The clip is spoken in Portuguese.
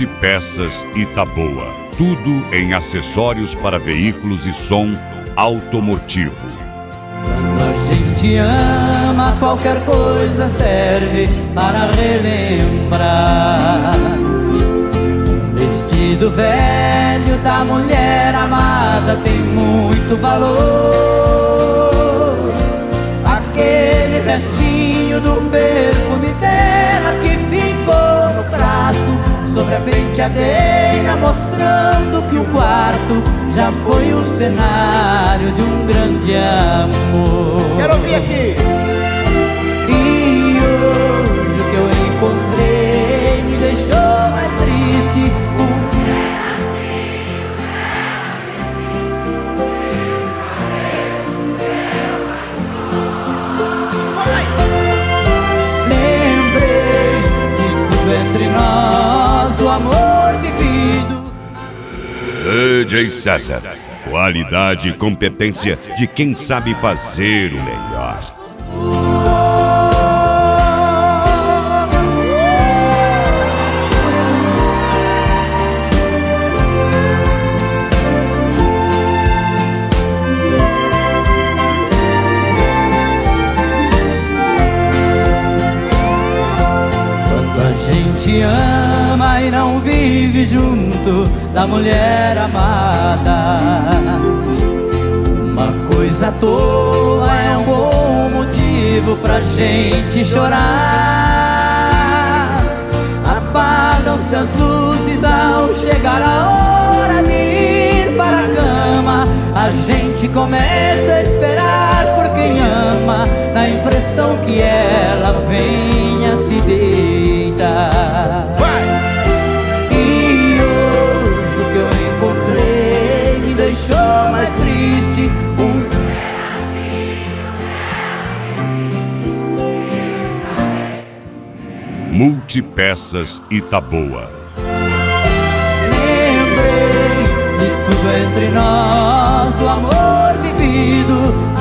Multipeças Itaboa. Tudo em acessórios para veículos e som automotivo. Quando a gente ama, qualquer coisa serve para relembrar. Um vestido velho da mulher amada tem muito valor. Aquele restinho do perfume dela que ficou no frasco sobre a penteadeira, mostrando que o quarto já foi o cenário de um grande amor. Quero ouvir aqui. E hoje o que eu encontrei me deixou mais triste. Lembrei de tudo entre nós, do amor vivido. DJ César. Qualidade e competência de quem sabe fazer o melhor. Quando a gente ama e não vive junto da mulher amada, uma coisa à toa é um bom motivo pra gente chorar. Apagam-se as luzes ao chegar a hora de ir para a cama. A gente começa a esperar por quem ama, na impressão que ela venha se deitar. E hoje o que eu encontrei me deixou mais triste. Multipeças Itaboa. Lembrei de tudo entre nós, do amor vivido.